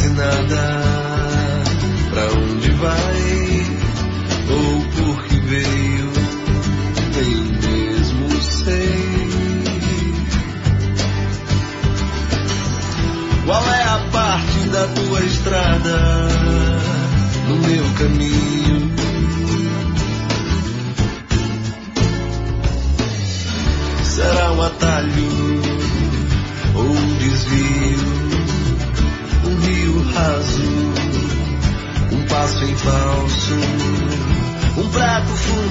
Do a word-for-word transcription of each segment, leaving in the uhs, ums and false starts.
quase nada. Pra onde vai ou por que veio, nem mesmo sei. Qual é a parte da tua estrada no meu caminho? Será um atalho ou um desvio, um rio raso, um passo em falso, um prato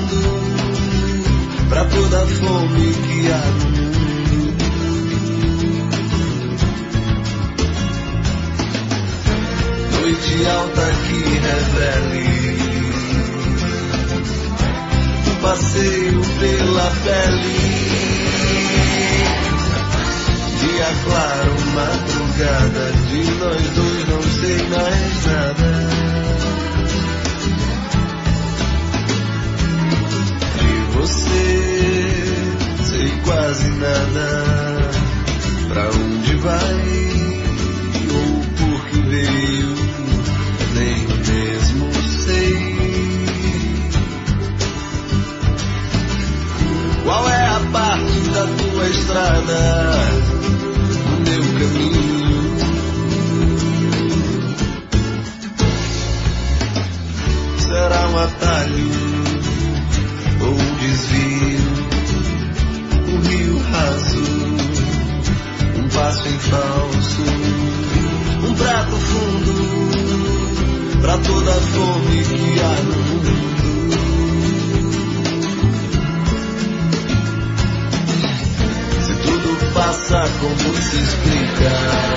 fundo pra toda a fome que há no mundo. Noite alta que revele um passeio pela pele. Dia claro, madrugada, de nós dois não sei mais nada. De você sei quase nada. Pra onde vai ou por que veio, nem mesmo sei. Qual é a parte da tua estrada no meu caminho? Será um atalho ou um desvio, um rio raso, um passo em falso, um prato fundo pra toda a fome que há no mundo. Se tudo passa, como se explica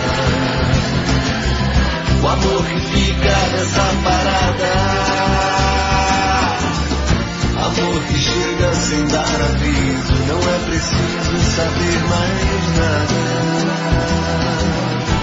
o amor que fica nessa parada? Amor que chega sem dar aviso, não é preciso saber mais nada.